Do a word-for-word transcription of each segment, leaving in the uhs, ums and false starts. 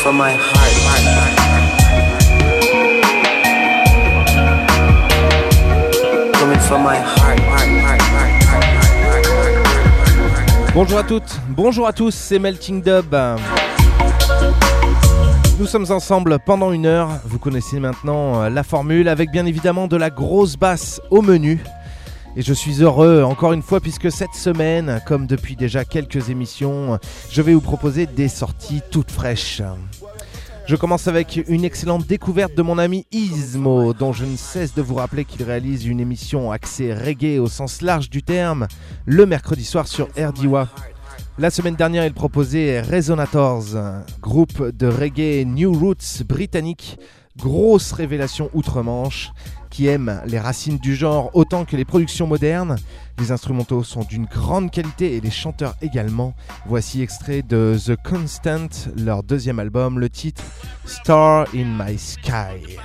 from my heart. Coming from my heart. Bonjour à toutes, bonjour à tous, c'est Melting Dub. Nous sommes ensemble pendant une heure, vous connaissez maintenant la formule avec bien évidemment de la grosse basse au menu. Et je suis heureux encore une fois puisque cette semaine, comme depuis déjà quelques émissions, je vais vous proposer des sorties toutes fraîches. Je commence avec une excellente découverte de mon ami Ismo, dont je ne cesse de vous rappeler qu'il réalise une émission axée reggae au sens large du terme, le mercredi soir sur R D W A. La semaine dernière, il proposait Resonators, groupe de reggae New Roots britannique, grosse révélation outre-Manche, qui aime les racines du genre autant que les productions modernes. Les instrumentaux sont d'une grande qualité et les chanteurs également. Voici extrait de The Constant, leur deuxième album, le titre Star in My Sky.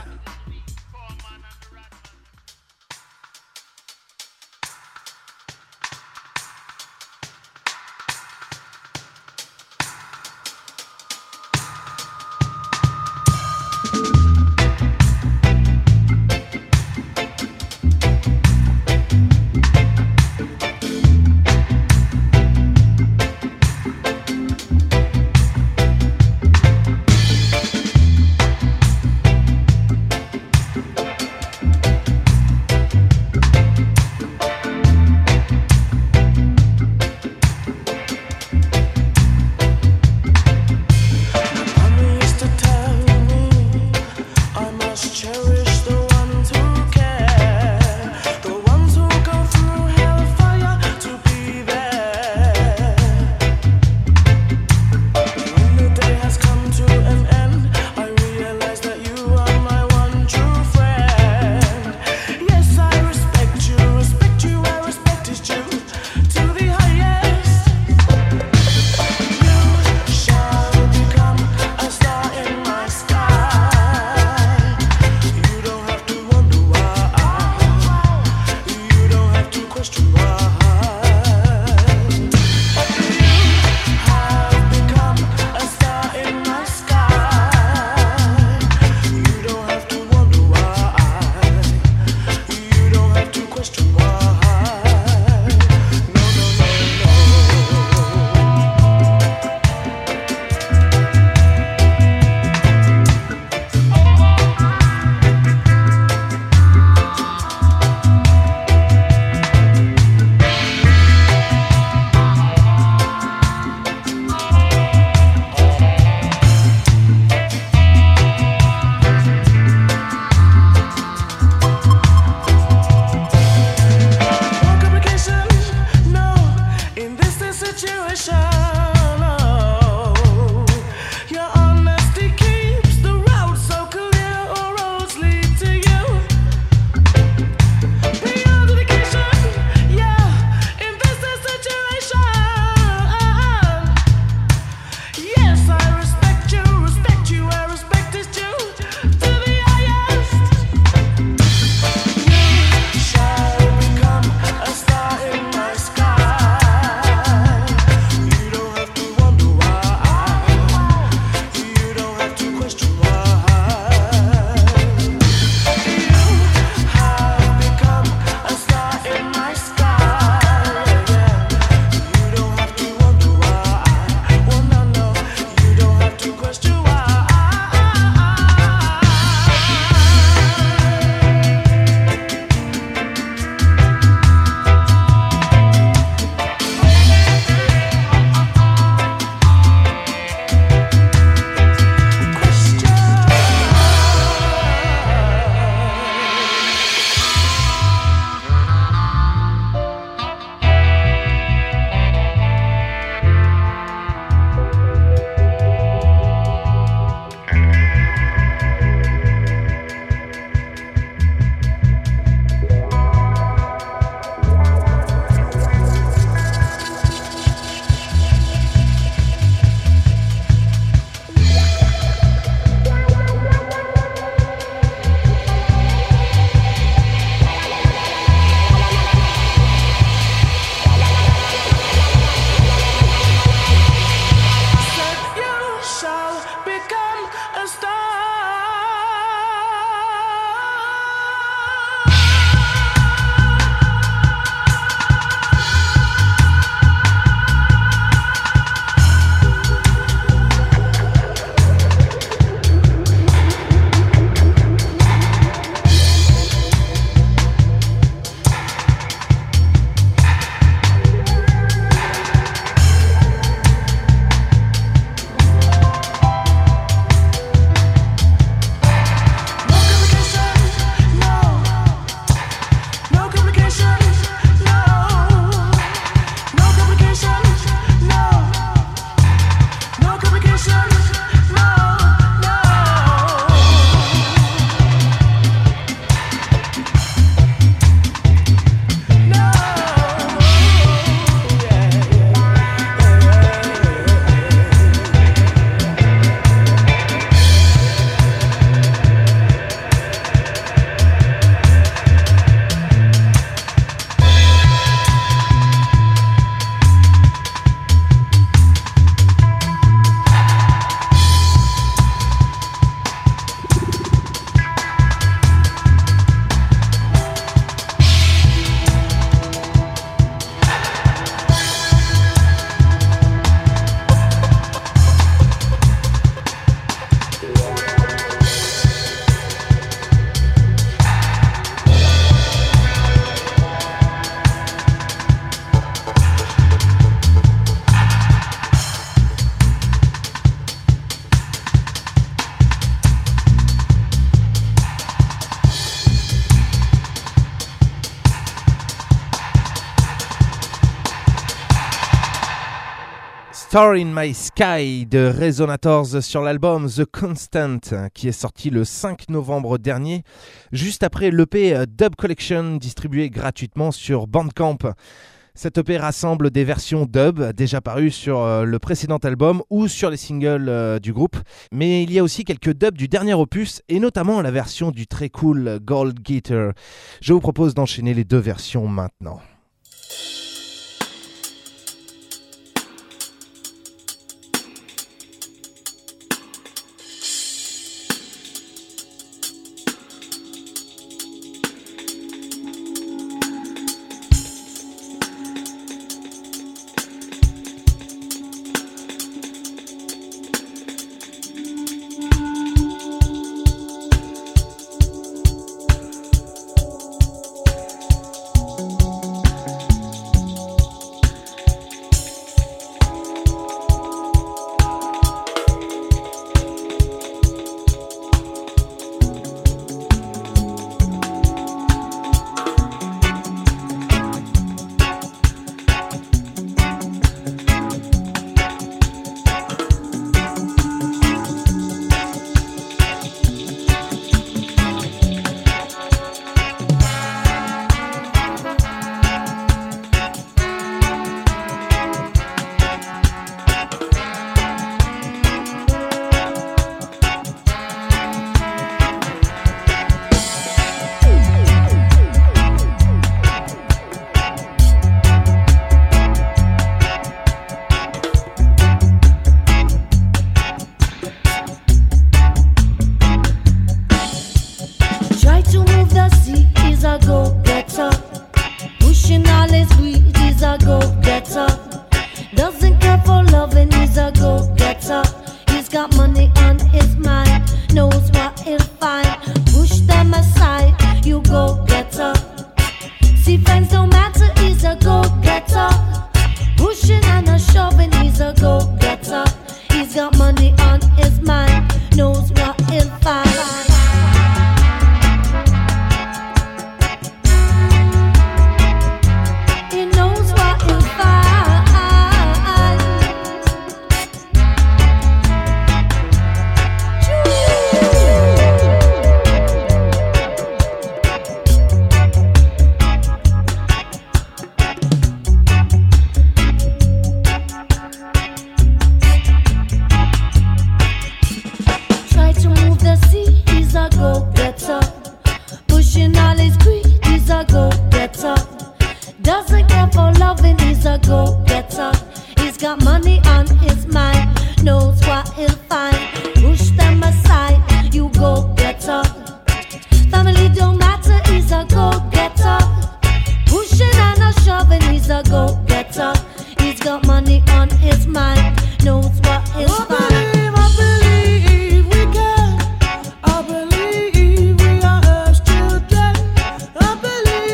Star in My Sky de Resonators sur l'album The Constant qui est sorti le cinq novembre dernier, juste après l'E P Dub Collection distribué gratuitement sur Bandcamp. Cette E P rassemble des versions dub déjà parues sur le précédent album ou sur les singles du groupe, mais il y a aussi quelques dubs du dernier opus et notamment la version du très cool Gold Guitar. Je vous propose d'enchaîner les deux versions maintenant.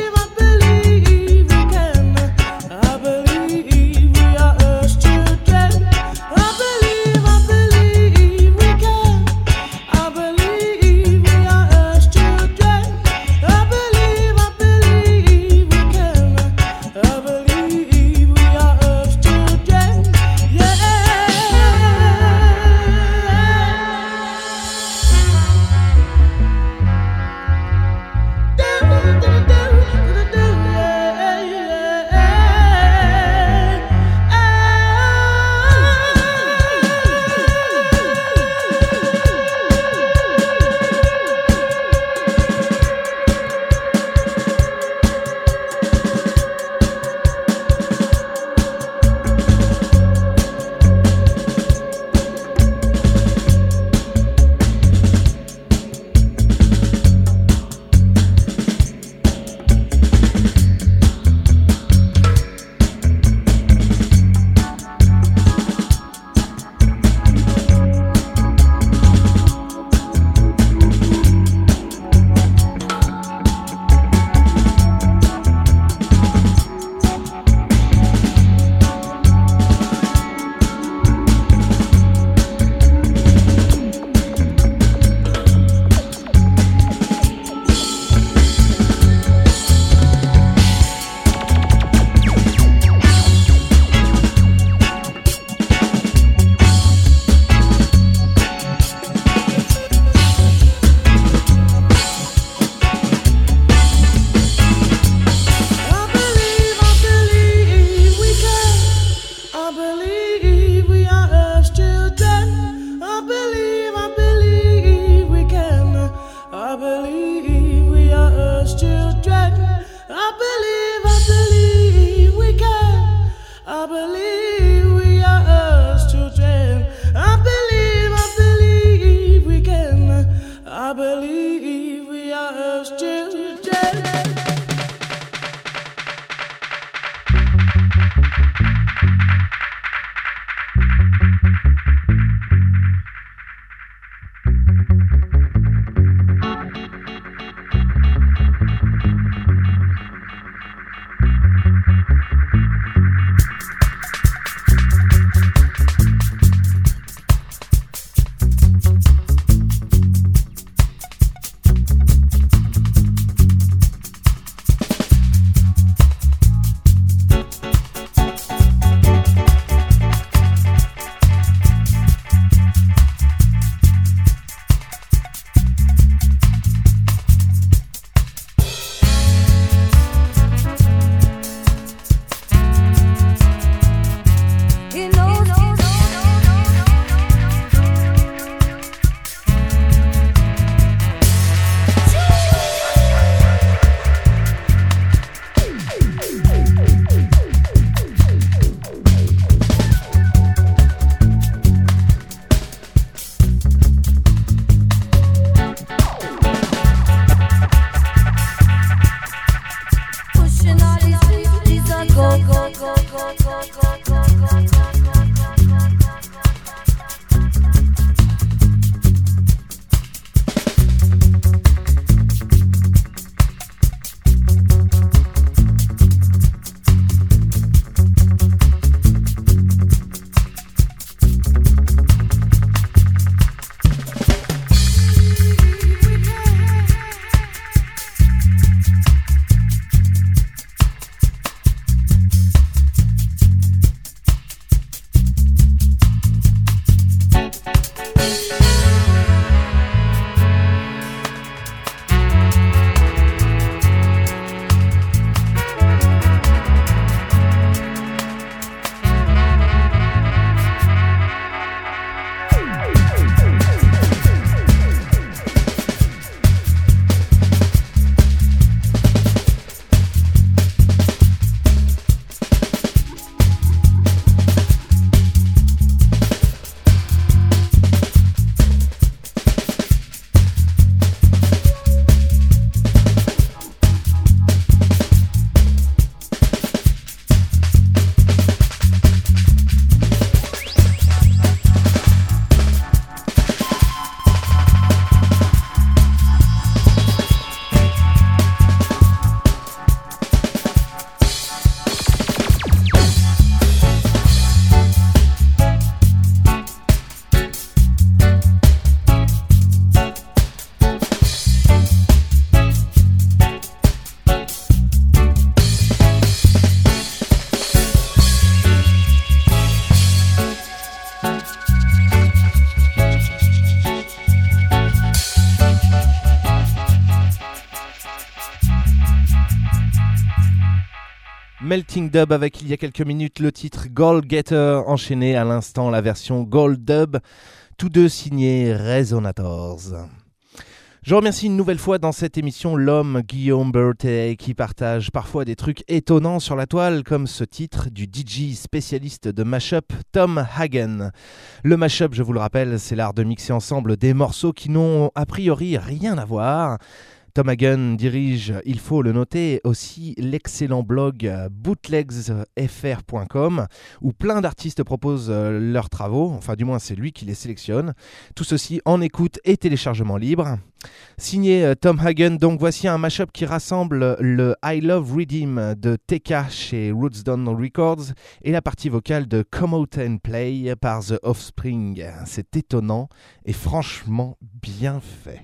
Children I believe we are Earth's children. I believe, I believe we can. I believe we are Earth's children. Melting Dub avec il y a quelques minutes le titre Gold Getter, enchaîné à l'instant la version Gold Dub, tous deux signés Resonators. Je remercie une nouvelle fois dans cette émission l'homme Guillaume Berthet qui partage parfois des trucs étonnants sur la toile comme ce titre du D J spécialiste de mashup Tom Hagen. Le mashup, je vous le rappelle, c'est l'art de mixer ensemble des morceaux qui n'ont a priori rien à voir. Tom Hagen dirige, il faut le noter, aussi l'excellent blog bootlegs f r point com où plein d'artistes proposent leurs travaux, enfin du moins c'est lui qui les sélectionne. Tout ceci en écoute et téléchargement libre. Signé Tom Hagen, donc voici un mashup qui rassemble le I Love Redeem de T K chez Rootsdown Records et la partie vocale de Come Out and Play par The Offspring. C'est étonnant et franchement bien fait.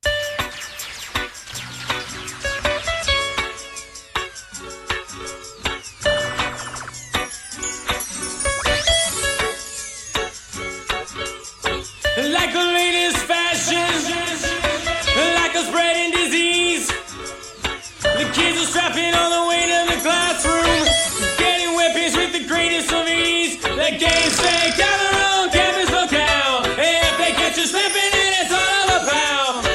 Like the latest fashion, like a spreading disease. The kids are strapping on the way to the classroom, getting weapons with the greatest of ease. The games say gather on campus locale, and if they catch you slipping, then it's all a pal.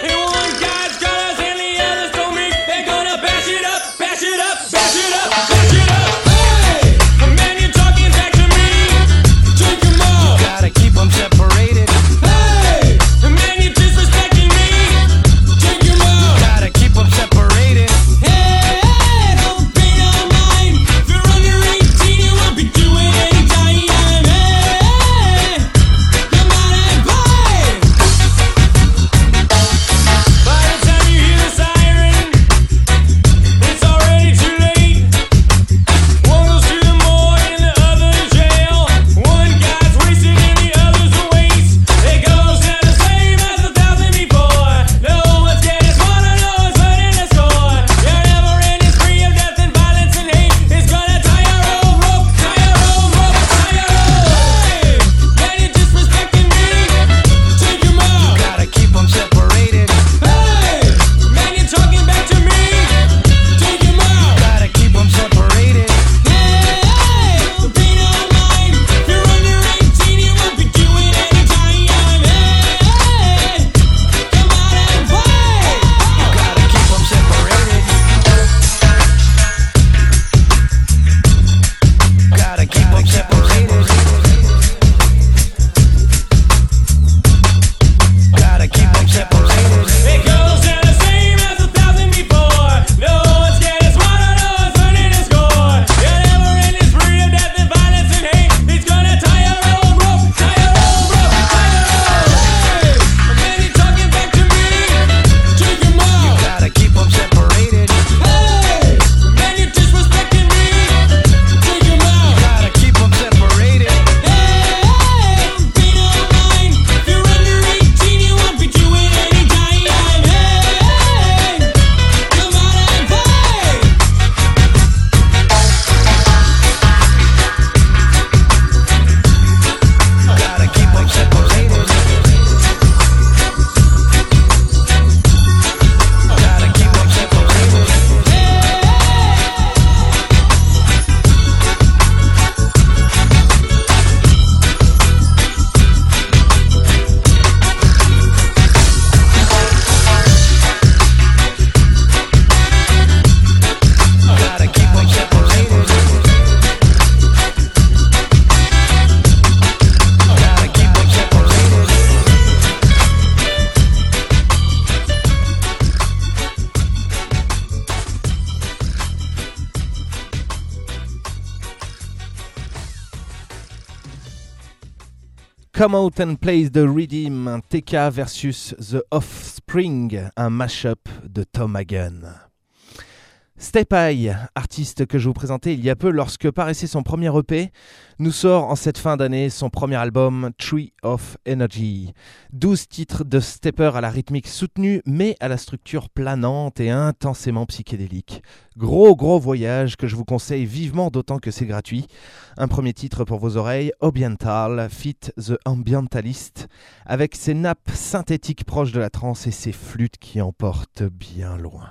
Come Out and Play the Rhythm, T K versus The Offspring, un mash-up de Tom Hagen. Step High, artiste que je vous présentais il y a peu lorsque paraissait son premier E P, nous sort en cette fin d'année son premier album Tree of Energy. douze titres de stepper à la rythmique soutenue mais à la structure planante et intensément psychédélique. Gros gros voyage que je vous conseille vivement d'autant que c'est gratuit. Un premier titre pour vos oreilles, Ambiental, fit The Ambientalist, avec ses nappes synthétiques proches de la trance et ses flûtes qui emportent bien loin.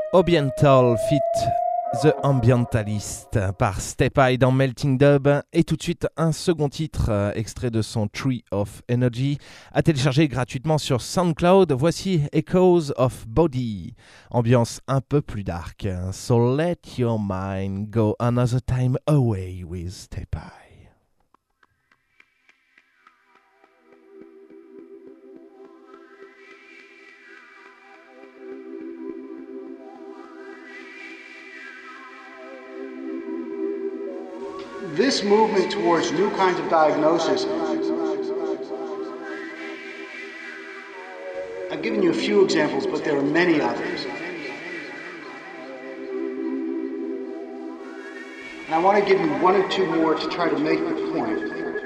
Ambiental Fit The Ambientalist par Step Eye dans Melting Dub. Et tout de suite un second titre euh, extrait de son Tree of Energy à télécharger gratuitement sur SoundCloud. Voici Echoes of Body, ambiance un peu plus dark. So let your mind go another time away with Step Eye. This movement towards new kinds of diagnosis, I've given you a few examples, but there are many others. And I want to give you one or two more to try to make the point.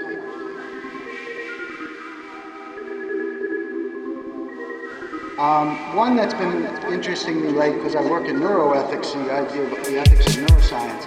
Um, one that's been interesting me lately, because I work in neuroethics, the idea of the ethics of neuroscience.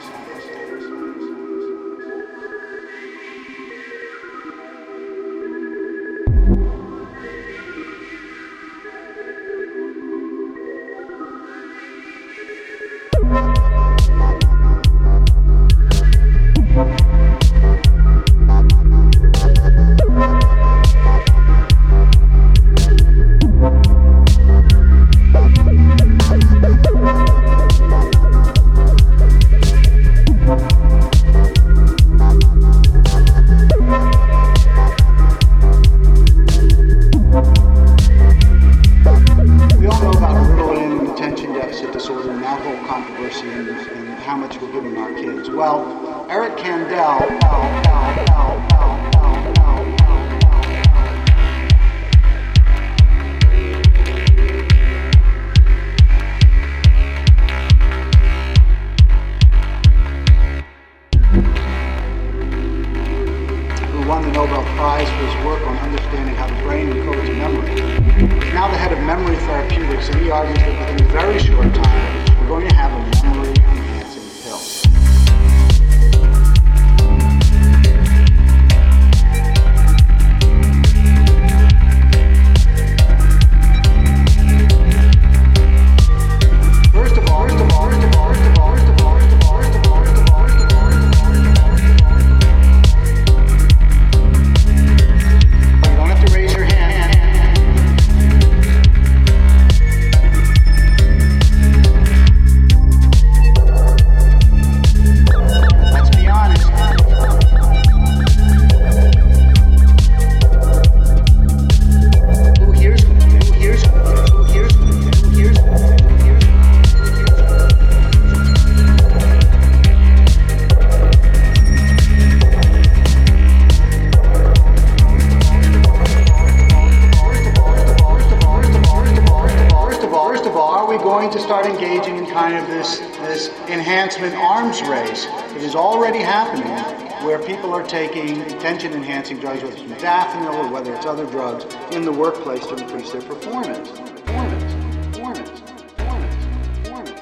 Taking attention-enhancing drugs, whether it's modafinil or whether it's other drugs, in the workplace to increase their performance. Performance, performance, performance, performance,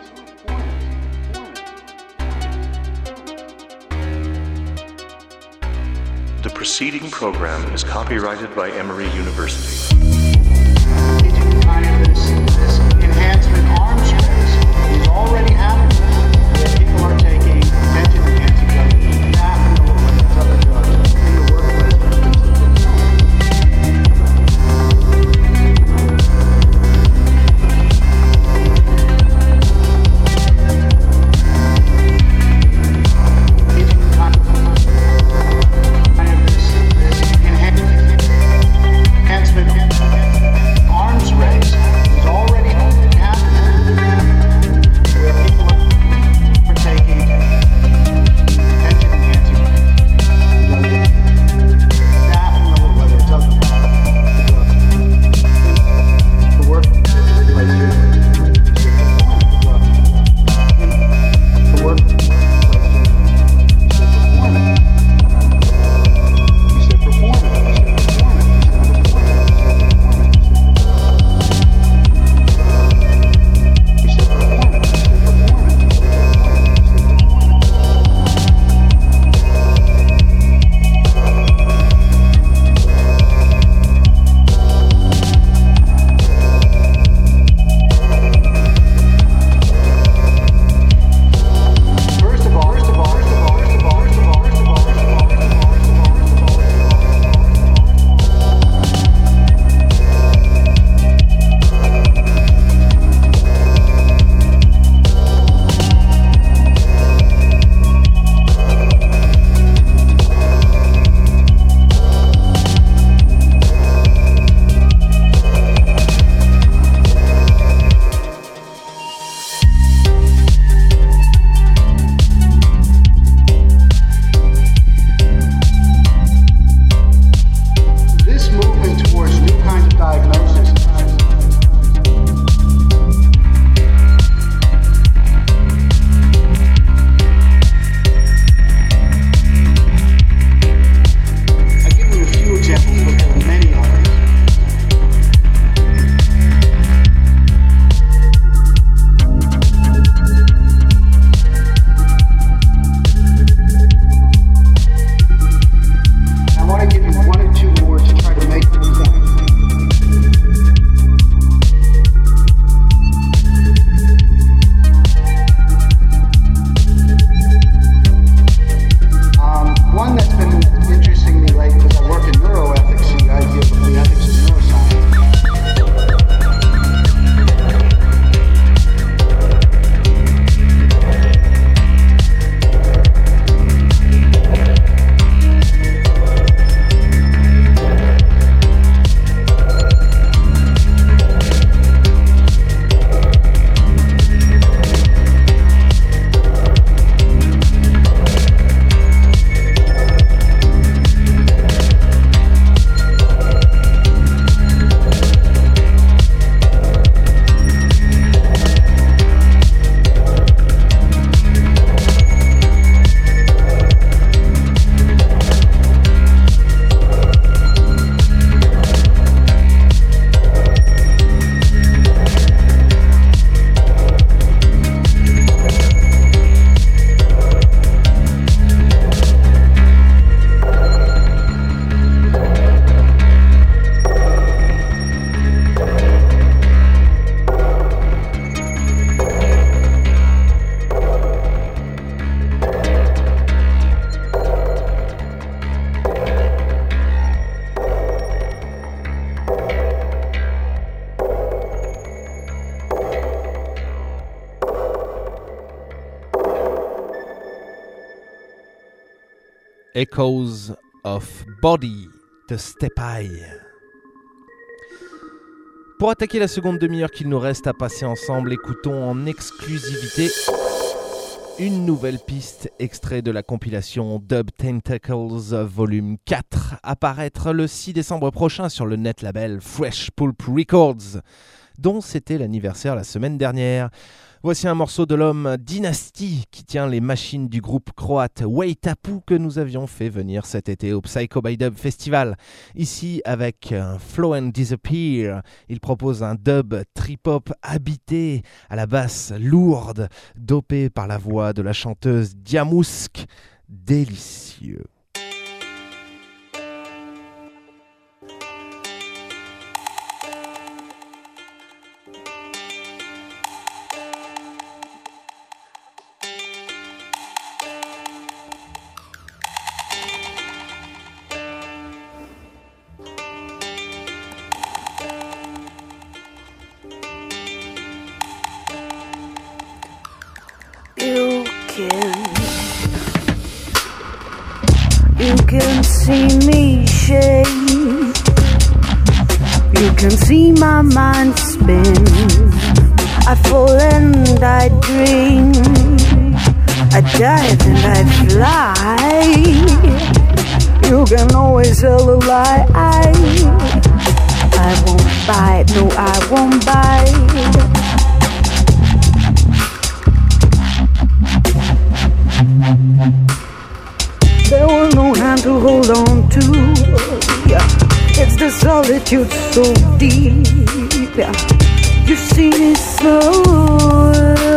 performance. The preceding program is copyrighted by Emory University. Kind of this, this enhancement arms race is already happening, where people are taking attention-enhancing drugs, modafinil or whether it's other drugs, in the workplace to increase their performance. Kind of this, this enhancement Echoes of Body de Stepai. Pour attaquer la seconde demi-heure qu'il nous reste à passer ensemble, écoutons en exclusivité une nouvelle piste extrait de la compilation Dub Tentacles volume quatre, à paraître le six décembre prochain sur le net label Fresh Pulp Records, dont c'était l'anniversaire la semaine dernière. Voici un morceau de l'homme Dynasty qui tient les machines du groupe croate Waitapu que nous avions fait venir cet été au Psycho by Dub Festival. Ici avec Flow and Disappear, il propose un dub trip-hop habité à la basse lourde, dopé par la voix de la chanteuse Diamusk. Délicieux. You can see me shake. You can see my mind spin. I fall and I dream. I dive and I fly. You can always tell a lie. I, I won't bite, no I won't bite. There was no hand to hold on to. Yeah. It's the solitude so deep. Yeah. You see me slow,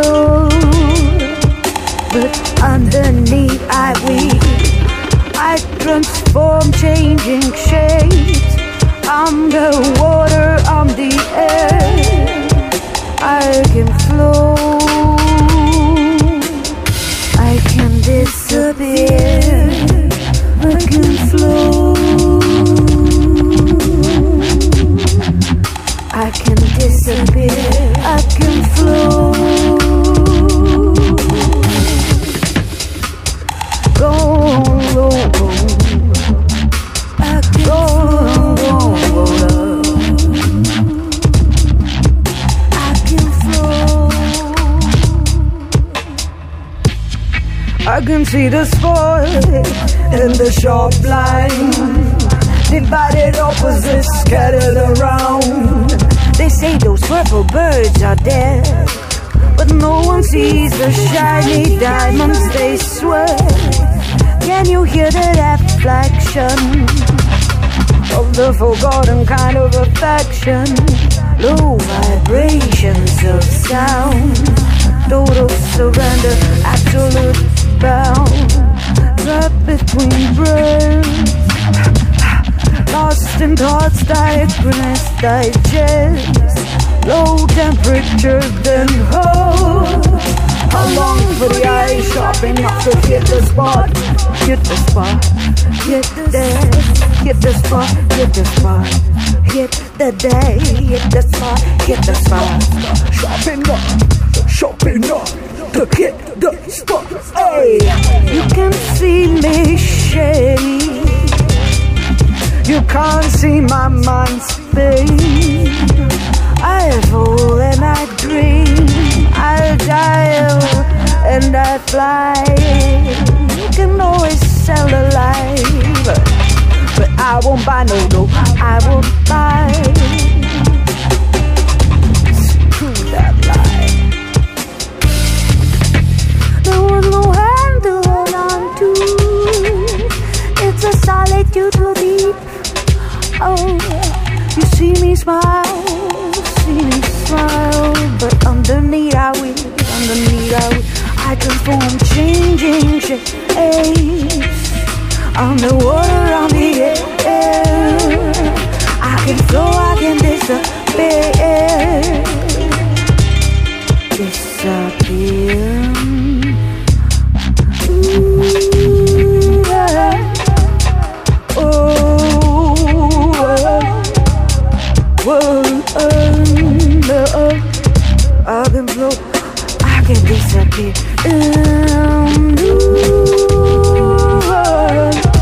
but underneath I weep. I transform, changing shades. I'm the water, I'm the air. I can flow, I can disappear, I can flow, I can disappear, I can flow. Go, go, go, I can go, go, go, go. I can flow. I can see the spoil in the sharp line. Divided opposites scattered around. They say those purple birds are dead, but no one sees the shiny diamonds they swear. Can you hear that afflection of the forgotten kind of affection? Low vibrations of sound, total surrender, absolute bound. Trapped between brains, lost in thoughts, digress, digest. Low temperature, then hold. How long for the eye sharp enough to hit the spot? Hit the spot, hit there. Hit the spot, hit the spot. Hit the day, hit the spot, hit the spot. Sharp enough, sharp enough to hit the spot. Hey, you can see me shake. You can't see my mind spin. I fall and I dream. I dial and I fly. You can always sell a lie, but, but I won't buy, no, no, I won't buy. Screw that lie. There was no hand to hold on to. It's a solitude too deep. Oh, you see me smile, see me smile, but underneath I weep, underneath I weep. I transform, changing shapes. I'm the water, I'm the air. I can flow, I can disappear, disappear. Ooh, yeah. Oh, whoa, oh, I can flow, I can disappear. Um, ooh,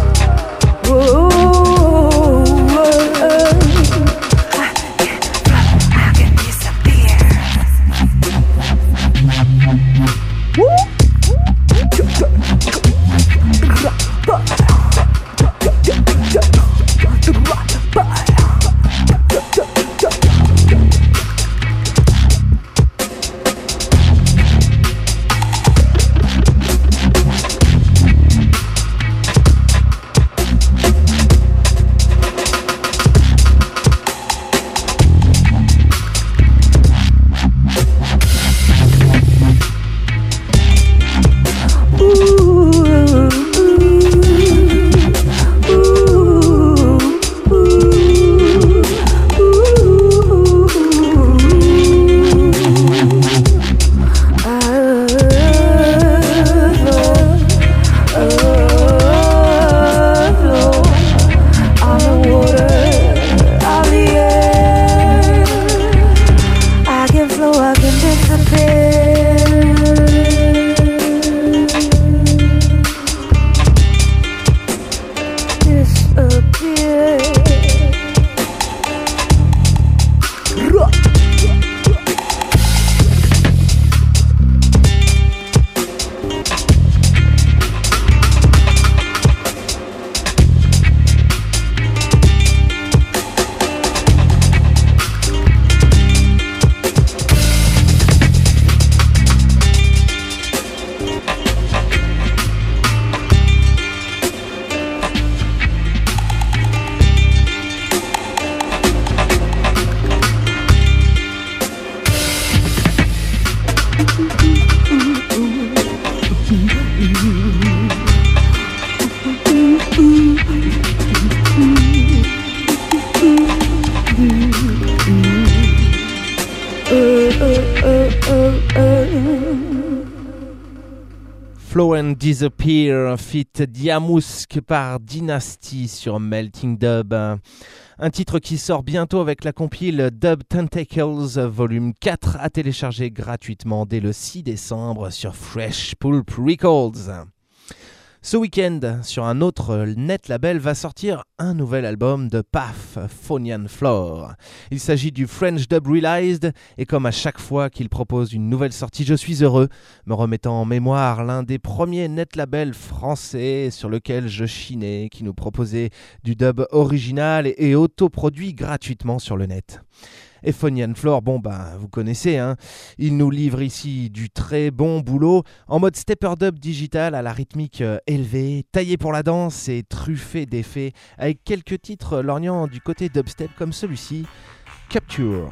Flow and Disappear, feat Diamousk par Dynasty sur Melting Dub. Un titre qui sort bientôt avec la compile Dub Tentacles volume quatre à télécharger gratuitement dès le six décembre sur Fresh Pulp Records. Ce week-end, sur un autre net label, va sortir un nouvel album de P A F, Phonian Floor. Il s'agit du French Dub Realized, et comme à chaque fois qu'il propose une nouvelle sortie, je suis heureux, me remettant en mémoire l'un des premiers net labels français sur lequel je chinais, qui nous proposait du dub original et autoproduit gratuitement sur le net. Et Phonian Floor, bon bah vous connaissez, hein, il nous livre ici du très bon boulot en mode stepper dub digital à la rythmique euh, élevée, taillé pour la danse et truffé d'effets, avec quelques titres lorgnant du côté dubstep comme celui-ci, Capture.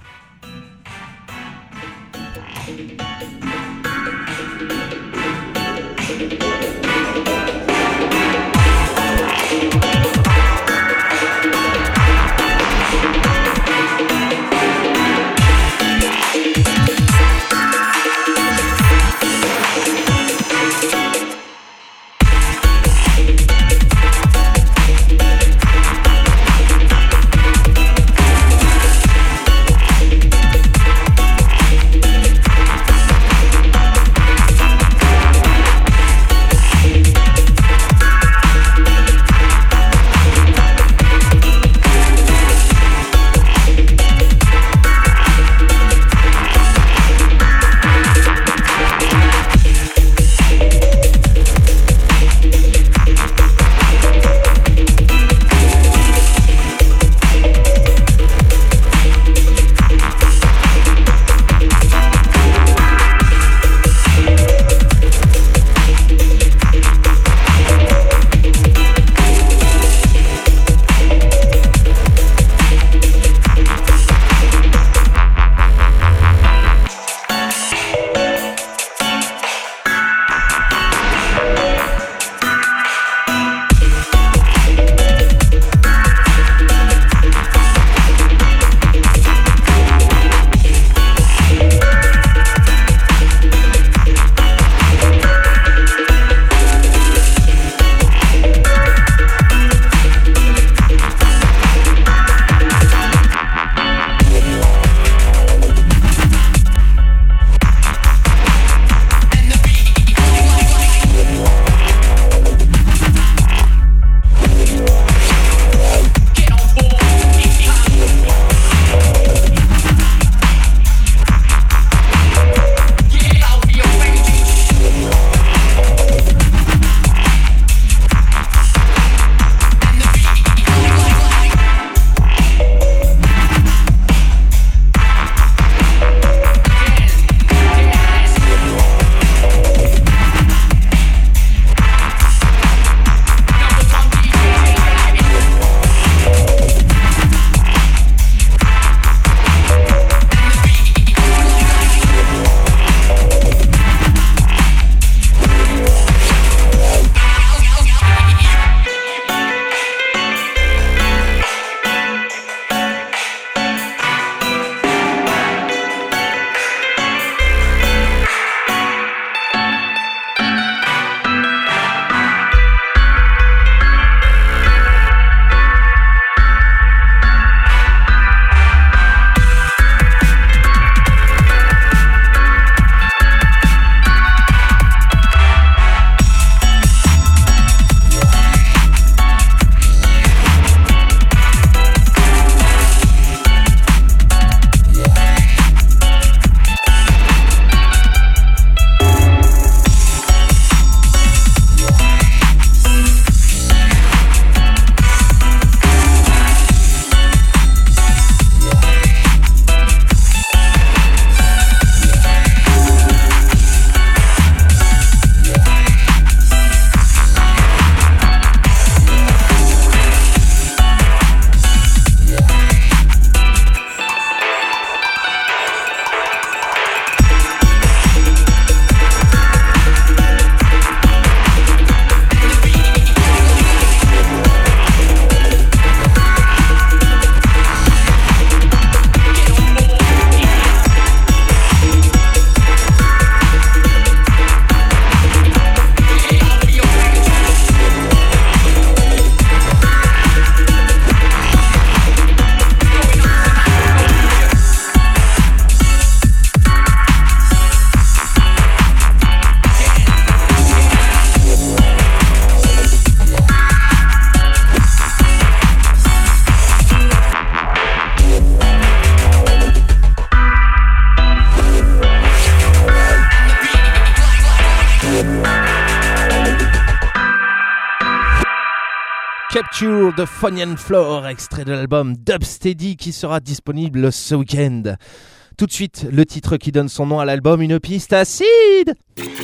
Picture de Funny and Floor, extrait de l'album Dubsteady qui sera disponible ce week-end. Tout de suite, le titre qui donne son nom à l'album, une piste acide.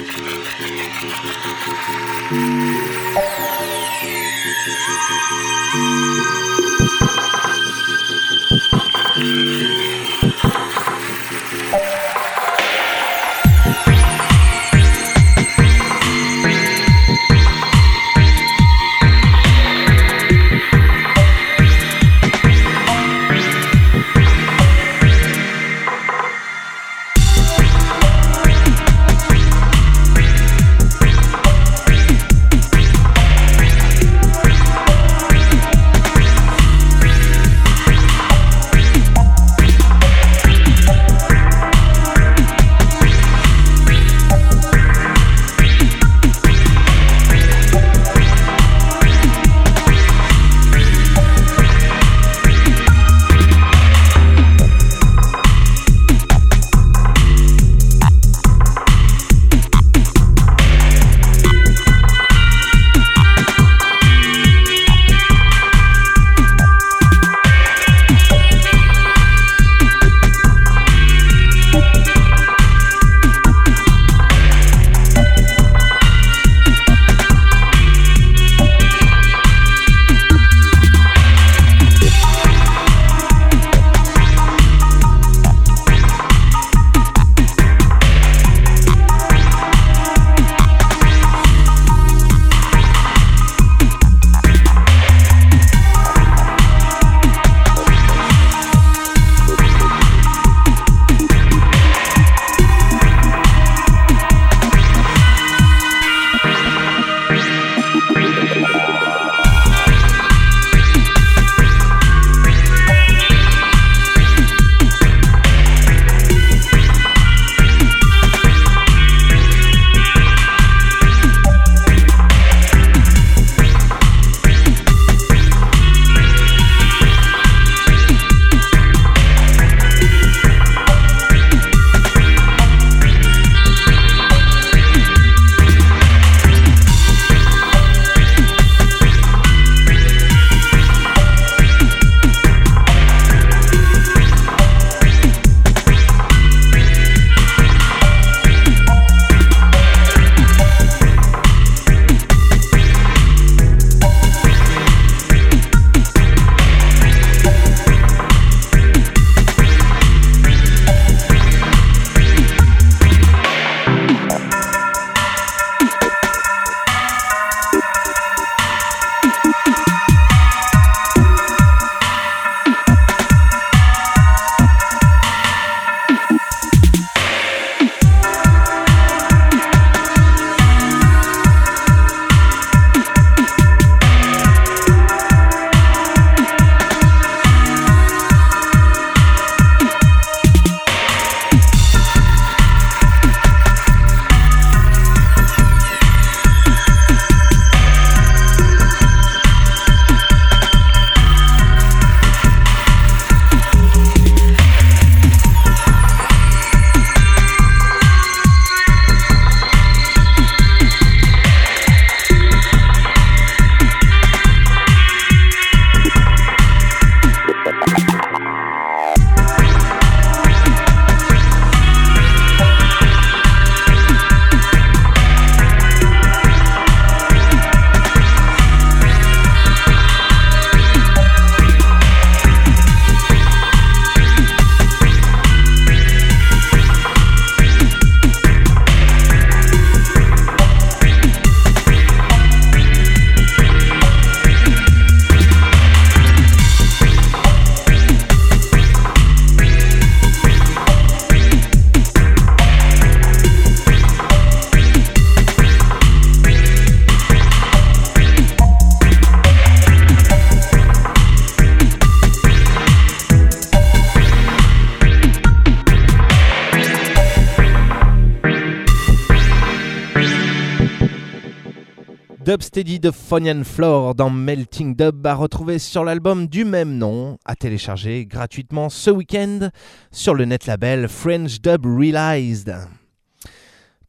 Dubsteady de Funny and Floor dans Melting Dub à retrouver sur l'album du même nom, à télécharger gratuitement ce week-end sur le net label French Dub Realized.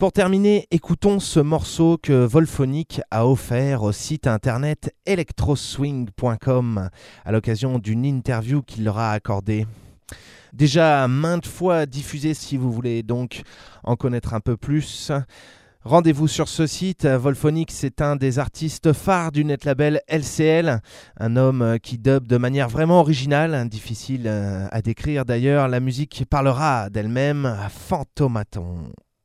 Pour terminer, écoutons ce morceau que Volphonic a offert au site internet electroswing point com à l'occasion d'une interview qu'il leur a accordée. Déjà maintes fois diffusé, si vous voulez donc en connaître un peu plus, rendez-vous sur ce site. Volphonic, c'est un des artistes phares du net label L C L, un homme qui dub de manière vraiment originale, difficile à décrire d'ailleurs. La musique parlera d'elle-même. Fantomaton.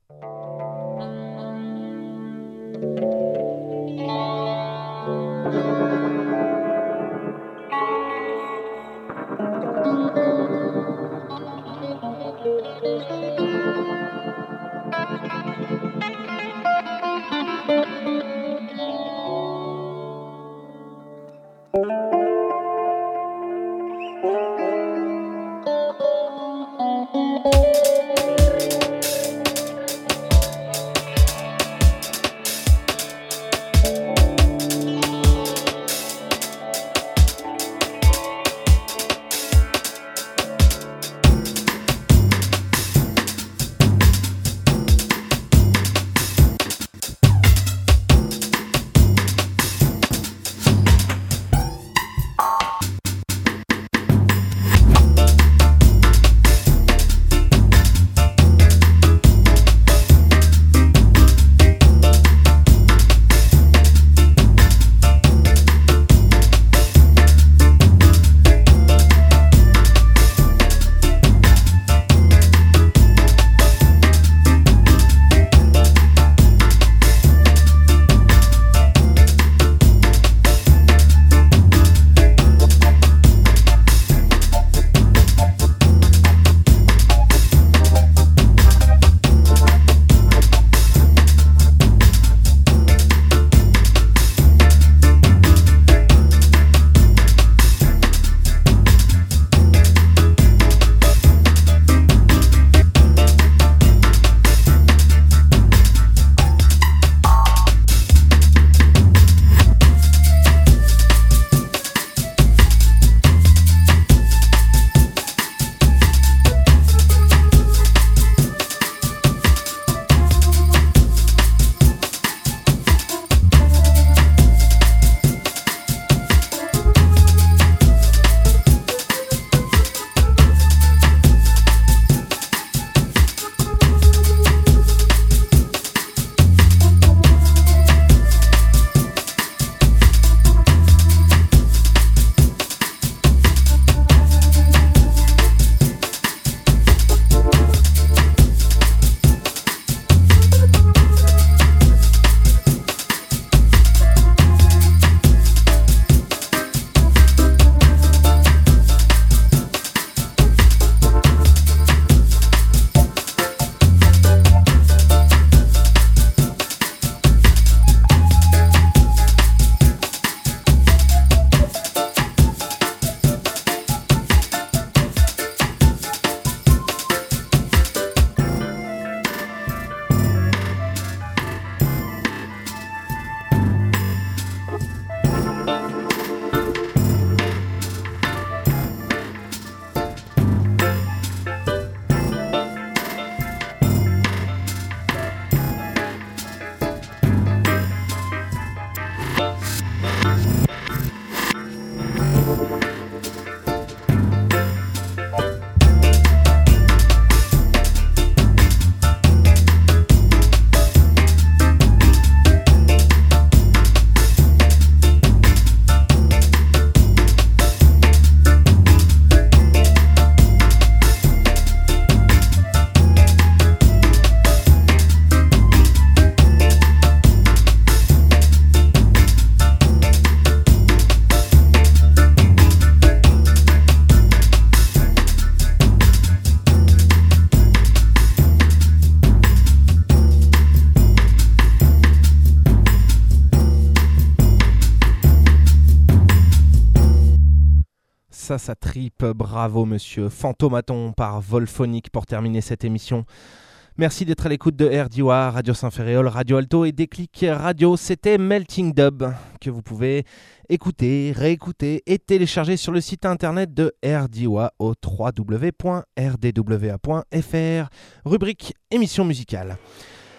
Ça, ça tripe. Bravo, monsieur. Fantomaton par Volphonic pour terminer cette émission. Merci d'être à l'écoute de R D O A, Radio Saint-Ferréol, Radio Alto et Déclic Radio. C'était Melting Dub que vous pouvez écouter, réécouter et télécharger sur le site internet de R D O A au w w w point r d w a point f r, rubrique émission musicale.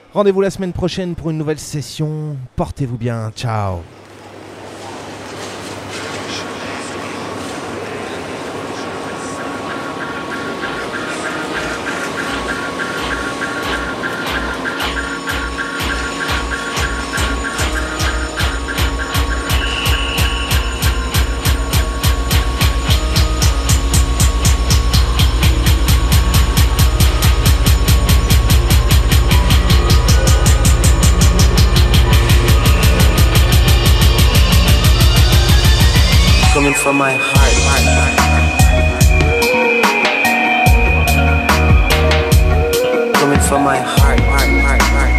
Rendez-vous la semaine prochaine pour une nouvelle session. Portez-vous bien. Ciao. Coming from my heart, heart, heart. Coming from my heart, heart, heart, heart.